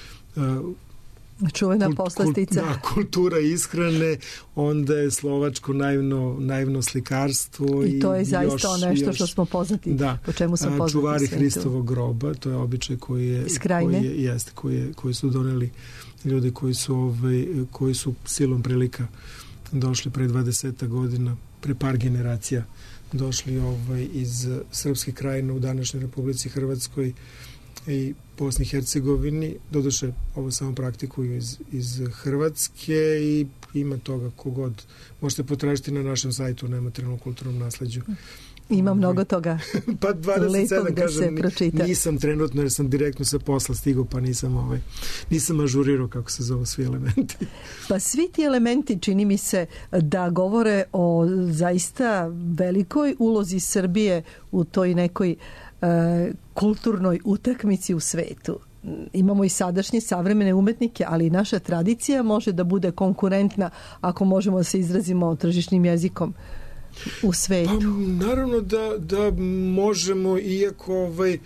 uh, čuvena kult, poslastica. Kult, da, kultura ishrane, onda je slovačko naivno, naivno slikarstvo. I to je i zaista još, nešto još, što smo poznati, da, po čemu smo poznati. Čuvari Hristovog groba, to je običaj koji je, koji je, jeste, koji, je, koji su doneli ljudi koji su, ovaj, koji su silom prilika došli pre dvadeset godina, pre par generacija došli ovaj, iz Srpske krajine u današnjoj Republici Hrvatskoj i Bosni i Hercegovini. Doduše, ovo samo praktikuju iz, iz Hrvatske i ima toga kogod. Možete potražiti na našem sajtu o nematerijalnom kulturnom nasleđu. Ima mnogo toga. Pa dvadeset sedam, da kažem, se pročita. Nisam trenutno jer sam direktno sa posla stigao, pa nisam, ovaj, nisam ažurirao kako se zove svi elementi. Pa svi ti elementi čini mi se da govore o zaista velikoj ulozi Srbije u toj nekoj e, kulturnoj utakmici u svetu. Imamo i sadašnje savremene umetnike, ali i naša tradicija može da bude konkurentna ako možemo da se izrazimo tržišnim jezikom u svetu. Pa, naravno da, da možemo, iako ovaj,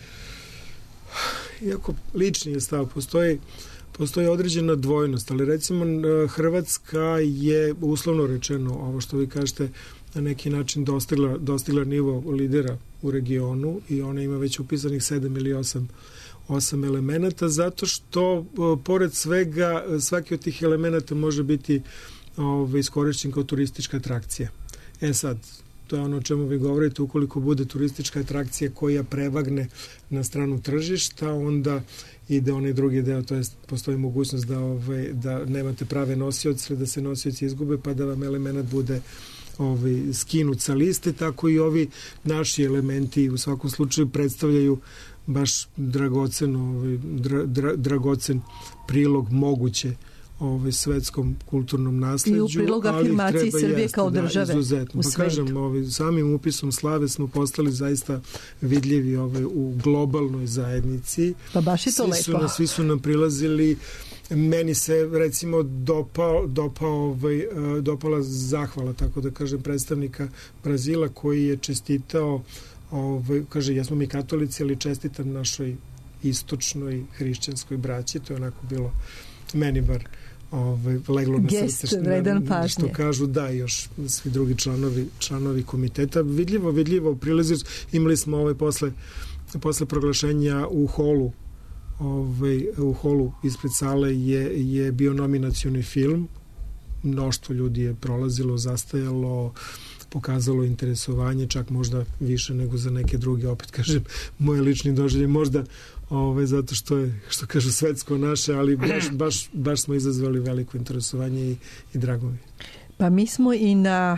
iako lični je stav, postoji, postoji određena dvojnost, ali recimo Hrvatska je uslovno rečeno, ovo što vi kažete, na neki način dostigla, dostigla nivo lidera u regionu i ona ima već upisanih sedam ili osam osam elemenata, zato što pored svega svaki od tih elemenata može biti ovaj, iskorišćen kao turistička atrakcija. E sad, to je ono o čemu vi govorite, ukoliko bude turistička atrakcija koja prevagne na stranu tržišta, onda ide onaj drugi deo, to jest postoji mogućnost da, ovaj, da nemate prave nosioce, da se nosioci izgube, pa da vam element bude ovaj, skinut sa liste, tako i ovi naši elementi u svakom slučaju predstavljaju baš dragocen, ovaj, dra, dra, dragocen prilog moguće ovaj, svetskom kulturnom nasleđu. I u prilog afirmaciji Srbije kao države da, izuzetno. u pa svetu. Kažem, ovaj, samim upisom slave smo postali zaista vidljivi ovaj, u globalnoj zajednici. Pa baš je to svi lepo. Su, svi su nam prilazili. Meni se recimo dopao, dopao, ovaj, dopala zahvala, tako da kažem, predstavnika Brazila koji je čestitao, ovaj, kaže, jesmo mi katolici, ali čestitam našoj istočnoj hrišćanskoj braći. To je onako bilo meni bar ovaj, leglo na Gest, srce, vredan što, što kažu da još svi drugi članovi, članovi komiteta. Vidljivo, vidljivo prilazi. Imali smo ovaj, posle, posle proglašenja u holu ovaj, u holu ispred sale je, je bio nominacioni film. Mnoštvo ljudi je prolazilo, zastajalo, pokazalo interesovanje, čak možda više nego za neke druge, opet kažem, moje lični doživljaj, možda ovaj, zato što je, što kažu, svetsko naše, ali baš, baš, baš smo izazvali veliko interesovanje i, i drago mi. Pa mi smo i na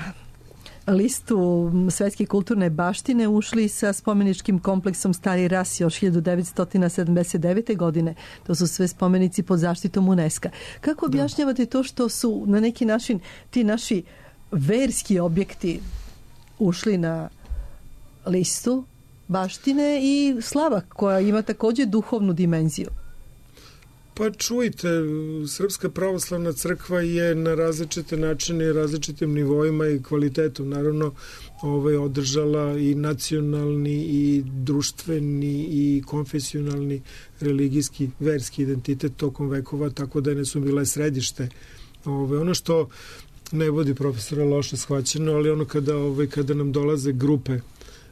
listu svetske kulturne baštine ušli sa spomeničkim kompleksom Stari Ras još hiljadu devetsto sedamdeset devete. godine. To su sve spomenici pod zaštitom UNESCO. Kako objašnjavate to što su na neki način ti naši verski objekti ušli na listu baštine i slava koja ima također duhovnu dimenziju? Pa čujte, Srpska pravoslavna crkva je na različite načine i različitim nivoima i kvalitetom naravno ovaj, održala i nacionalni i društveni i konfesionalni religijski, verski identitet tokom vekova, tako da ne su bile središte. Ovaj, ono što ne vodi profesora loše shvaćeno, ali ono kada, ovaj, kada nam dolaze grupe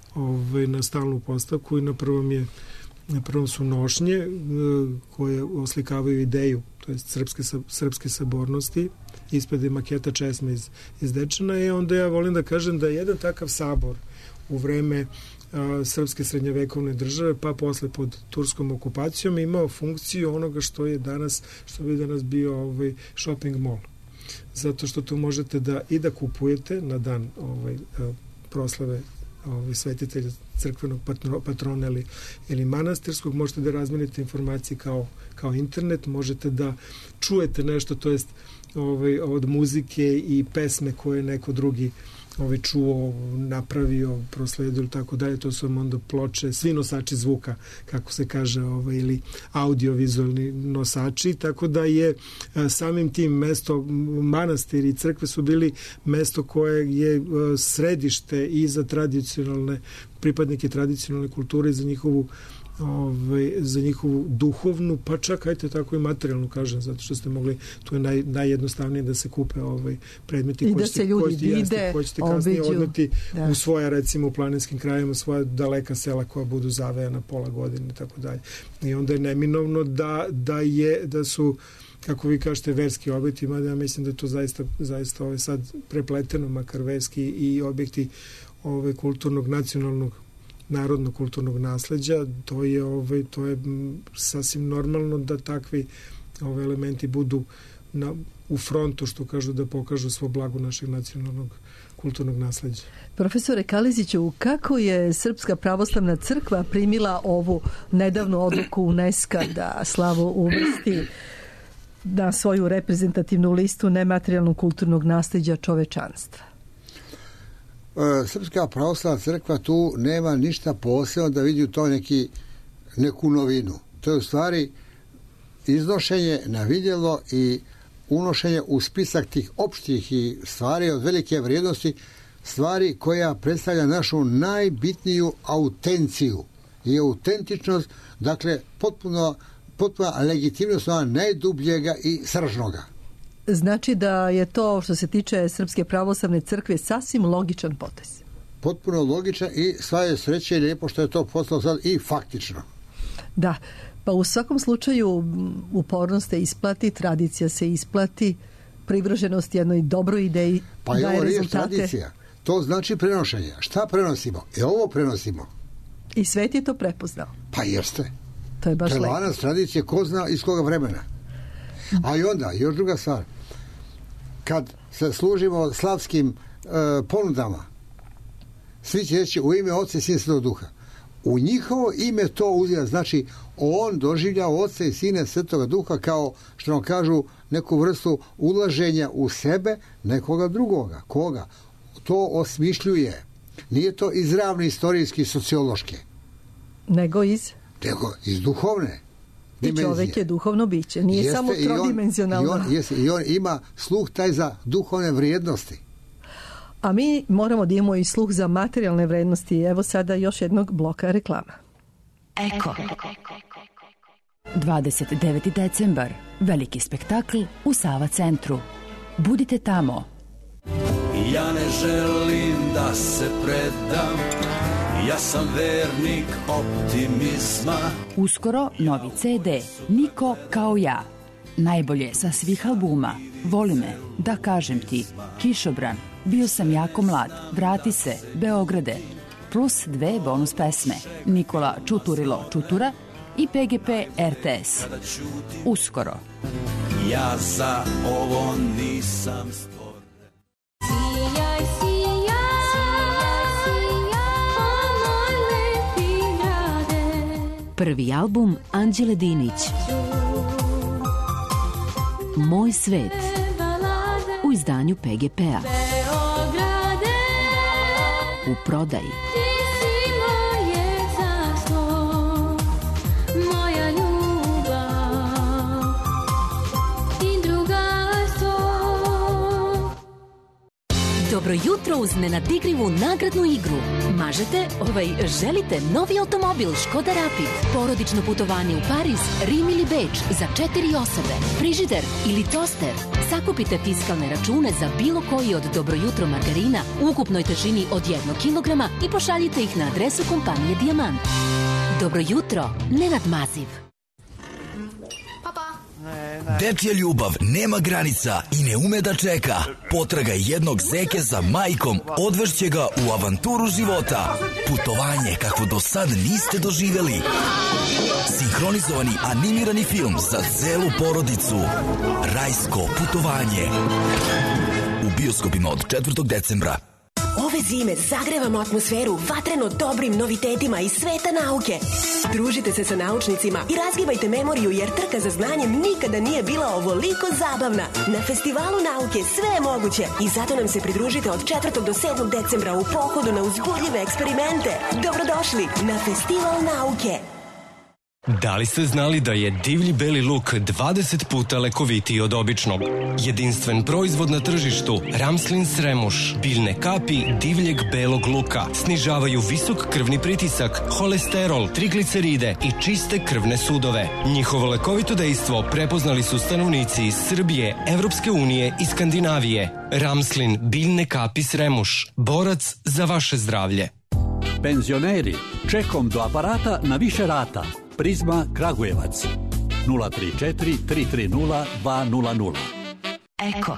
ovaj, na stalnu postavku i na prvom je na prvom su nošnje koje oslikavaju ideju, to je srpske, srpske sabornosti, ispred je maketa česme iz, iz Dečana i onda ja volim da kažem da je jedan takav sabor u vreme a, srpske srednjovekovne države, pa posle pod turskom okupacijom imao funkciju onoga što je danas, što bi danas bio ovaj shopping mall. Zato što tu možete da i da kupujete na dan ovaj a, proslave ovaj svetitelja crkvenog patrona ili, ili manastirskog, možete da razmenite informacije kao, kao internet, možete da čujete nešto, to jest ovaj, od muzike i pesme koje neko drugi ovaj, čuo, napravio, prosledio ili tako dalje, to su vam onda ploče, svi nosači zvuka, kako se kaže, ovaj, ili audiovizualni nosači, tako da je a, samim tim mesto, manastir i crkve su bili mesto koje je a, središte i za tradicionalne pripadnike tradicionalne kulture i za njihovu Ovaj, za njihovu duhovnu, pa čak ajte tako i materijalnu, kažem, zato što ste mogli, tu je naj, najjednostavnije da se kupe ovaj predmeti i koji da se ljudi vide, hoćete kasnije odneti da. u svoja, recimo u planinskim krajima, svoja daleka sela koja budu zavejana pola godine i tako dalje. I onda je neminovno da, da je, da su, kako vi kažete, verski objekti, mada ja mislim da je to zaista, zaista ovaj sad prepleteno, makar verski i objekti ovaj kulturnog, nacionalnog narodnog kulturnog nasleđa, to je ovaj to je sasvim normalno da takvi ovaj elementi budu na, u frontu, što kažu, da pokažu svo blago našeg nacionalnog kulturnog nasleđa. Profesore Kaliziću, kako je Srpska pravoslavna crkva primila ovu nedavnu odluku UNESCO da slavu uvrsti na svoju reprezentativnu listu nematerijalnog kulturnog nasleđa čovečanstva? Srpska pravoslavna crkva tu nema ništa posebno da vidi u to neki, neku novinu. To je u stvari iznošenje na vidjelo i unošenje u spisak tih opštih i stvari od velike vrijednosti, stvari koja predstavlja našu najbitniju autenciju i autentičnost, dakle potpuno, potpuno legitimnost najdubljega i sržnoga. Znači da je to, što se tiče Srpske pravoslavne crkve, sasvim logičan potez. Potpuno logičan i sva je sreće i lijepo što je to postalo sad i faktično. Da, pa u svakom slučaju upornost se isplati, tradicija se isplati, privrženost jednoj dobroj ideji pa daje ovo rezultate. Tradicija, to znači prenošenje. Šta prenosimo? E ovo prenosimo. I svet je to prepoznao. Pa jeste. To je baš lepo. Prelanac tradicije, ko zna iz koga vremena. A i onda, još druga stvar, kad se služimo slavskim e, ponudama, svi će reći u ime Oca i Sina i Svetog Duha. U njihovo ime to uzima, znači on doživlja Oca i Sina i Svetoga Duha kao, što nam kažu, neku vrstu ulaženja u sebe nekoga drugoga. Koga? To osmišljuje. Nije to izravno istorijski, sociološki. Nego iz? Nego iz duhovne. I čovjek je duhovno biće, nije jeste, samo trodimenzionalno. I on, i, on, jeste, I on ima sluh taj za duhovne vrijednosti. A mi moramo da imamo i sluh za materijalne vrijednosti. Evo sada još jednog bloka reklama. Eko. dvadeset deveti decembar. Veliki spektakl u Sava centru. Budite tamo. Ja ne želim da se predam, ja sam vernik optimizma. Uskoro novi ce de Niko kao ja. Najbolje sa svih albuma. Voli me, da kažem ti, Kišobran, Bio sam jako mlad, Vrati se, Beograde, plus dve bonus pesme, Nikola Čuturilo Čutura i pe ge pe er te es. Uskoro. Ja za ovo nisam stvoren. Sijaj, sijaj, sijaj, moj lepi grade. Prvi album Anđele Dinić. Moj svet. U izdanju pe ge pe-a. U prodaji. Dobro jutro uz nenadigrivu nagradnu igru. Mažete, ovaj, želite novi automobil Škoda Rapid, porodično putovanje u Pariz, Rim ili Beč za četiri osobe, frižider ili toster. Sakupite fiskalne račune za bilo koji od Dobro jutro margarina u ukupnoj težini od jednog kilograma i pošaljite ih na adresu kompanije Dijamant. Dobro jutro, Nenad Maziv. Dečja ljubav nema granica i ne ume da čeka. Potraga jednog zeke za majkom odvešće ga u avanturu života. Putovanje kakvo do sad niste doživjeli. Sinhronizovani animirani film za celu porodicu. Rajsko putovanje. U bioskopima od četvrtog decembra. Ove zime zagrevamo atmosferu vatreno dobrim novitetima iz sveta nauke. Družite se sa naučnicima i razgibajte memoriju jer trka za znanjem nikada nije bila ovoliko zabavna. Na Festivalu nauke sve je moguće i zato nam se pridružite od četvrtog do sedmog decembra u pohodu na uzbudljive eksperimente. Dobrodošli na Festival nauke. Da li ste znali da je divlji beli luk dvadeset puta lekovitiji od običnog? Jedinstven proizvod na tržištu, Ramslin Sremuš, biljne kapi divljeg belog luka, snižavaju visok krvni pritisak, holesterol, trigliceride i čiste krvne sudove. Njihovo lekovito dejstvo prepoznali su stanovnici iz Srbije, Evropske unije i Skandinavije. Ramslin, biljne kapi Sremuš, borac za vaše zdravlje. Penzioneri, čekom do aparata na više rata. Prizma Kragujevac nula tri četiri tri tri nula dva nula nula. Eko.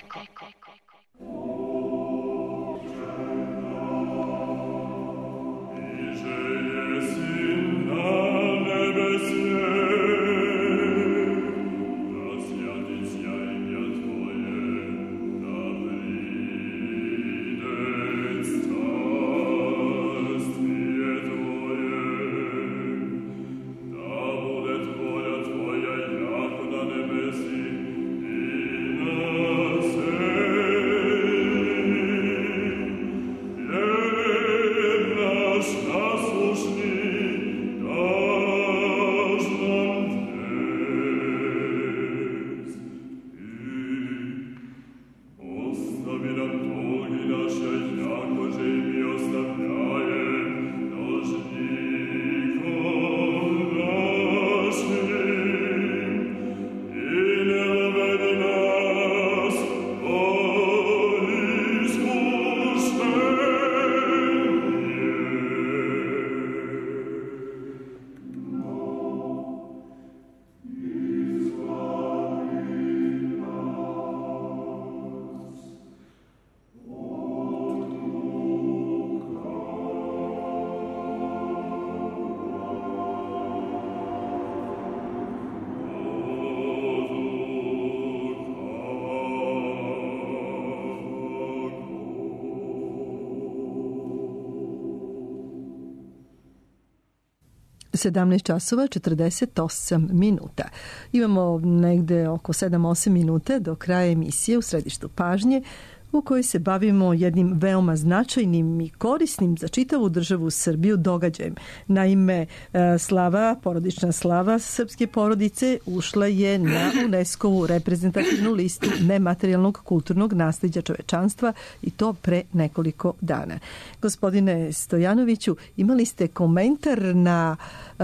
sedamnaest časova četrdeset osam minuta. Imamo negde oko sedam osam minuta do kraja emisije u središtu pažnje u kojoj se bavimo jednim veoma značajnim i korisnim za čitavu državu Srbiju događajem. Naime, slava, porodična slava srpske porodice ušla je na UNESCO-vu reprezentativnu listu nematerijalnog kulturnog nasleđa čovečanstva i to pre nekoliko dana. Gospodine Stojanoviću, imali ste komentar na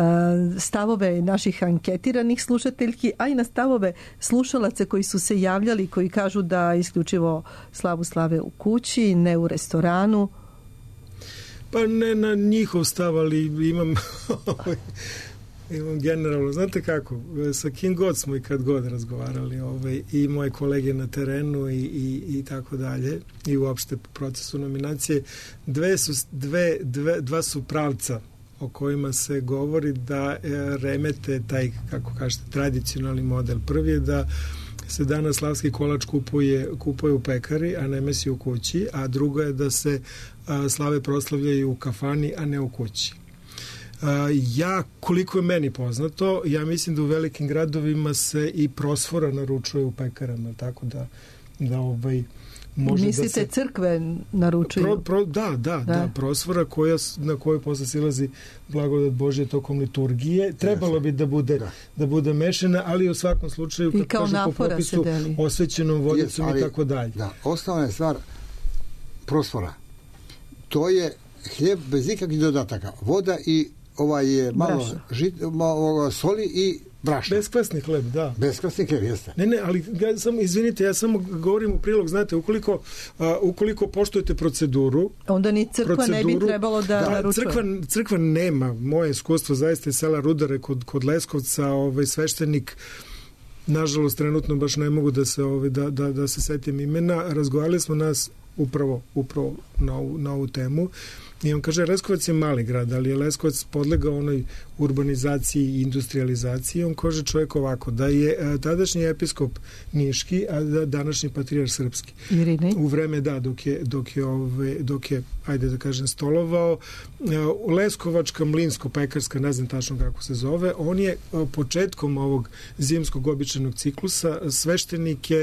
stavove naših anketiranih slušateljki, a i na stavove slušalaca koji su se javljali, koji kažu da isključivo slavu slave u kući, ne u restoranu. Pa ne na njihov stav, ali imam imam generalno, znate kako, sa kim god smo i kad god razgovarali, ovaj, i moje kolege na terenu i, i, i tako dalje, i uopšte procesu nominacije, dve su, dve, dve, dva su pravca o kojima se govori da e, remete taj, kako kažete, tradicionalni model. Prvi je da se danas slavski kolač kupuje, kupuje u pekari, a ne mesi u kući, a drugo je da se a, slave proslavljaju u kafani, a ne u kući. A, ja, koliko je meni poznato, ja mislim da u velikim gradovima se i prosfora naručuje u pekarama, tako da, da ovaj, može mislite da se crkve naručuju? Pro, pro, da, da, da, da, prosvora koja, na koju posle silazi blagodat Božje tokom liturgije. Trebalo bi da bude, da. da bude mešana, ali u svakom slučaju, kad kaže po propisu, osvećenom vodicom i tako dalje. Da, osnovna je stvar, prostora. To je hljeb bez ikakvih dodataka. Voda i ovaj je malo, žit, malo soli i brašna. Beskvasni hleb, da. Beskvasni hleb, jeste. Ne, ne, ali ja samo, izvinite, ja samo govorim u prilog, znate, ukoliko, uh, ukoliko poštujete proceduru... Onda ni crkva proceduru, ne bi trebalo da, da naručuje. Crkva, crkva nema, moje iskustvo zaista iz sela Rudare kod, kod Leskovca, ovaj, sveštenik, nažalost, trenutno baš ne mogu da se, ovaj, da, da, da se setim imena, razgovarali smo nas upravo, upravo na, ovu, na ovu temu. I on kaže, Leskovac je mali grad, ali je Leskovac podlegao onoj urbanizaciji i industrializaciji. On kaže čovjek ovako, da je a, tadašnji episkop Niški, a da, današnji patrijarh srpski. Irine. U vreme, da, dok je, dok je, ove, dok je ajde da kažem, stolovao, a, Leskovačka, Mlinsko-pekarska, ne znam tačno kako se zove, on je a, početkom ovog zimskog običajnog ciklusa sveštenike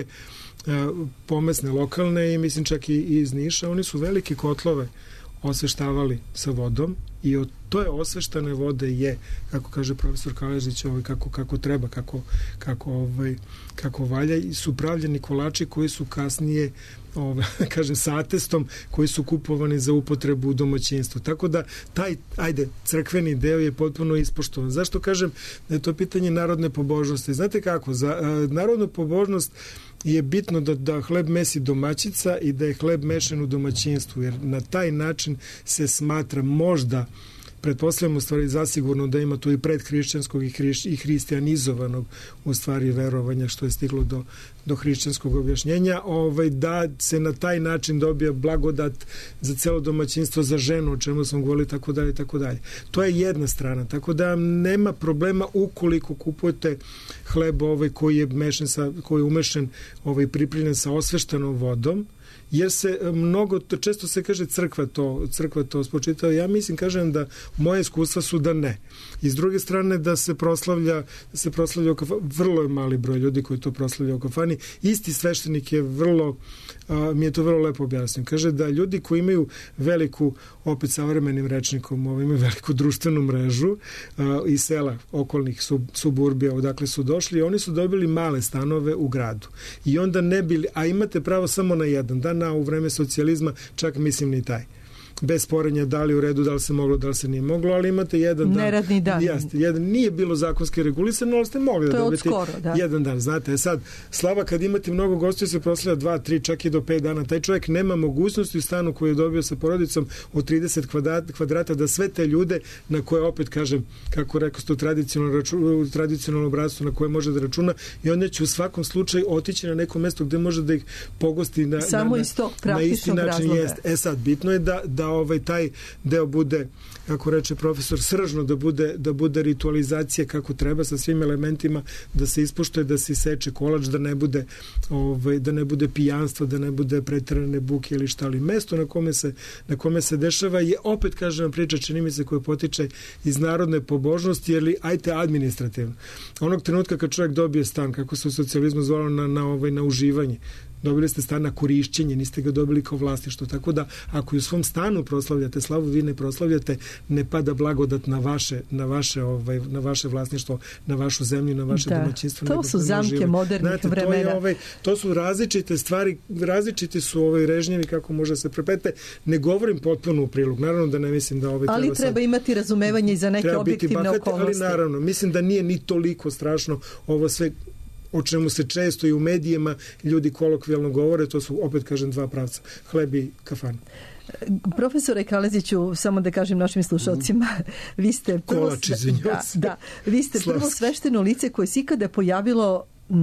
pomesne lokalne i mislim čak i iz Niša, oni su velike kotlove osveštavali sa vodom i od to osveštane vode je, kako kaže profesor Kaležić, ovaj, kako, kako treba, kako, kako, ovaj, kako valja, i su pravljeni kolači koji su kasnije ovaj, kažem, sa atestom, koji su kupovani za upotrebu u domaćinstvu. Tako da taj, ajde, crkveni deo je potpuno ispoštovan. Zašto kažem da je to pitanje narodne pobožnosti? Znate kako? Za a, narodnu pobožnost je bitno da, da hleb mesi domaćica i da je hleb mešan u domaćinstvu, jer na taj način se smatra možda, pretpostavljamo u stvari zasigurno da ima tu i predhrišćanskog i, hriš, i hristijanizovanog u stvari verovanja što je stiglo do, do hrišćanskog objašnjenja, ovaj, da se na taj način dobija blagodat za celo domaćinstvo, za ženu, o čemu smo govorili, tako dalje, tako dalje. To je jedna strana, tako da nema problema ukoliko kupujete hleb ovaj, koji je mešan sa, koji je umešan, ovaj, pripremljen sa osveštanom vodom, jer se mnogo, često se kaže crkva to, crkva to spočitava. Ja mislim, kažem da moje iskustva su da ne. I s druge strane da se proslavlja, da se proslavlja u kafani, vrlo je mali broj ljudi koji to proslavlja u kafani. Isti sveštenik je vrlo, a, mi je to vrlo lepo objasnio. Kaže da ljudi koji imaju veliku, opet savremenim rečnikom, ovo, imaju veliku društvenu mrežu a, iz sela okolnih sub, suburbija odakle su došli, oni su dobili male stanove u gradu. I onda ne bili, a imate pravo samo na jedan dan, a u vreme socijalizma čak mislim ni taj. Bez sporenja da li u redu, da li se moglo, da li se nije moglo, ali imate jedan dan. Neradni dan. Jeste, jedan, nije bilo zakonski regulisano, ali ste mogli da dobiti da. jedan dan. Znate, sad, slava kad imate mnogo gostiju se proslavlja dva, tri, čak i do pet dana. Taj čovjek nema mogućnosti u stanu koji je dobio sa porodicom od trideset kvadrata da sve te ljude na koje, opet kažem, kako rekao ste, u tradicionalnom, raču, tradicionalnom obrazcu na koje može da računa, i onda će u svakom slučaju otići na neko mesto gde može da ih pogosti na, samo na, iz tog na isti način. Razloga. Jest. E sad, bitno je da, da ovaj taj deo bude, kako reče profesor, sržno, da bude, da bude ritualizacija kako treba sa svim elementima, da se ispoštuje, da se seče kolač, da ne bude ovaj, da ne bude pijanstva, da ne bude preterane buke ili šta, ali mesto na kome se, na kome se dešava je, opet kažem, priča čini mi se koja potiče iz narodne pobožnosti, jer li, ajte administrativno. Onog trenutka kad čovjek dobije stan, kako se u socijalizmu zvalo, na, na, ovaj, na uživanje, dobili ste stan na korišćenje, niste ga dobili kao vlasništvo, tako da ako u svom stanu proslavljate slavu, vi ne proslavljate, ne pada blagodat na vaše, na vaše, ovaj, na vaše vlasništvo, na vašu zemlju, na vaše da, domaćinstvo. To su zamke modernih Znate, vremena. To, je, ovaj, to su različite stvari, različiti su ovaj režnjevi kako može se prepete. Ne govorim potpuno u prilog, naravno da ne mislim da ovaj ali treba, treba sad, imati razumevanje i za neke objektivne bahate, okolnosti. Ali naravno, mislim da nije ni toliko strašno ovo sve o čemu se često i u medijima ljudi kolokvijalno govore, to su, opet kažem, dva pravca, hleb i kafana. Profesore Kaleziću, samo da kažem našim slušalcima, vi ste prvo, Kolač, da, da, vi ste prvo svešteno lice koje se ikada pojavilo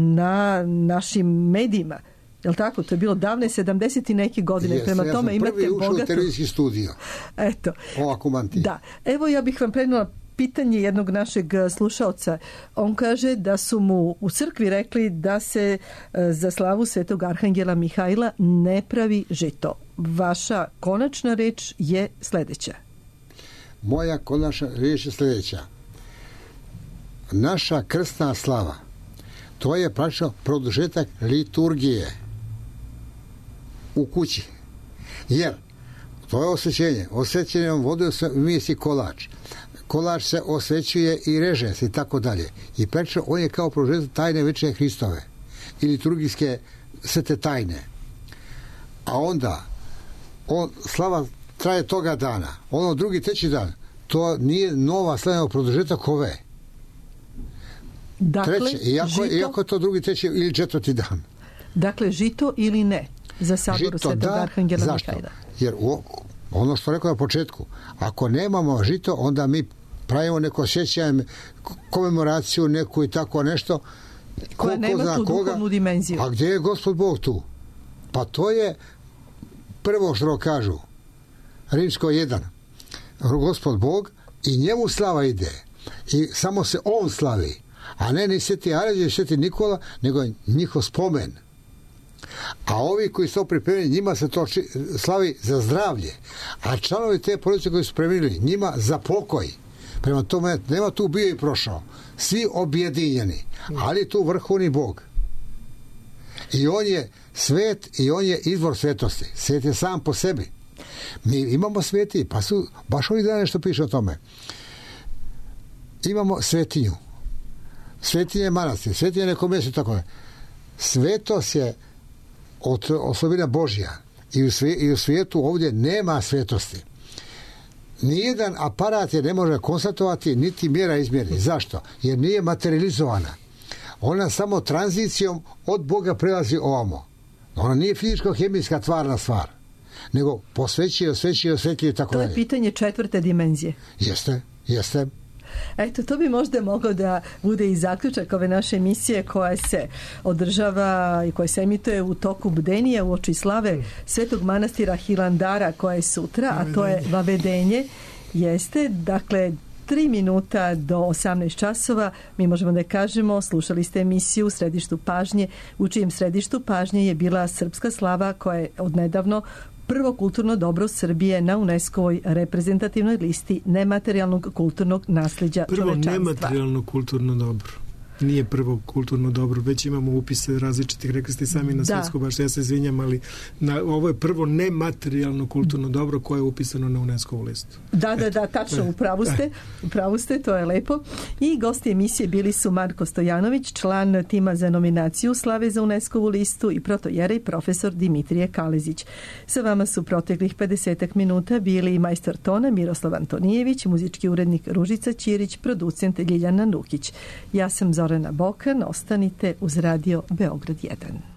na našim medijima. Jel' tako? To je bilo davne sedamdeset i neke godine. Jeste, Prema ja tome imate bogatu... Ja sam prvi ušao u televizijski studio. Eto. Ovako manti. Da. Evo ja bih vam prenula pitanje jednog našeg slušaoca. On kaže da su mu u crkvi rekli da se za slavu Svetog Arhangela Mihajla ne pravi žito. Vaša konačna reč je sledeća. Moja konačna reč je sledeća. Naša krstna slava, to je praktično produžetak liturgije u kući. Jer to je osvećenje. Osvećenjem vode se misi kolač. Kolač se osvećuje i reže se i tako dalje. I praktično on je kao produžetak tajne večere Hristove i liturgijske svete tajne. A onda on, slava traje toga dana. Ono drugi, treći dan, to nije nova slava produžetak ove. Dakle, treće, iako, žito, iako je to drugi, treći ili četvrti dan. Dakle, žito ili ne za saboru Svetog da, Arhangela zašto? Mihajla? Jer u, ono što rekao na početku, ako nemamo žito, onda mi pravimo neko sjećanje, komemoraciju neku i tako nešto, koja ko, nema zna tu koga, duhovnu dimenziju. A gdje je Gospod Bog tu? Pa to je prvo što kažu Rimsko jedan, Gospod Bog, i njemu slava ide i samo se on slavi, a ne ni Sveti Aređe, Sveti Nikola, nego njihov spomen. A ovi koji su to pripremili, njima se to či, slavi za zdravlje, a članovi te porodice koji su premili, njima za pokoj. Prema tome, nema tu bio i prošao, svi objedinjeni, ali tu vrhovni Bog. I on je svet i on je izvor svetosti. Svet je sam po sebi. Mi imamo sveti, pa su baš ovih dana nešto piše o tome. Imamo svetinju. Svetinje manastir, svetinje neko mjesto, tako je. Svetost je od osobina Božja. I u, svije, I u svijetu ovdje nema svetosti. Nijedan aparat je ne može konstatovati, niti mjera izmjeri. Zašto? Jer nije materializovana. Ona samo tranzicijom od Boga prelazi ovamo. Ona nije fizičko-hemijska tvarna stvar, nego posvećuje, osvećuje, osvetljuje i tako dalje. To je pitanje četvrte dimenzije. Jeste, jeste. Eto, to bi možda moglo da bude i zaključak ove naše emisije koja se održava i koja se emituje u toku bdenija u oči slave Svetog manastira Hilandara koja je sutra, a to je Vavedenje. Jeste, dakle, tri minuta do osamnaest časova, mi možemo da kažemo, slušali ste emisiju u središtu pažnje, u čijem središtu pažnje je bila srpska slava koja je odnedavno prvo kulturno dobro Srbije na UNESCO-ovoj reprezentativnoj listi nematerijalnog kulturnog nasljeđa prvo čovečanstva. Prvo nematerijalno kulturno dobro. Nije prvo kulturno dobro, već imamo upise različitih, rekli ste sami na svetsku baš, ja se izvinjam, ali na, ovo je prvo nematerijalno kulturno dobro koje je upisano na UNESCO-ovu listu. Da, da, da, tačno, upravu ste, upravu ste, to je lepo. I gosti emisije bili su Marko Stojanović, član tima za nominaciju Slave za UNESCO-ovu listu, i protojerej profesor Dimitrije Kalezić. Sa vama su proteklih pedesetak minuta bili majstor tona Miroslav Antonijević, muzički urednik Ružica Ćirić, producent Ljiljana Nukić. Ja sam Zorana Bokan, ostanite uz radio Beograd jedan.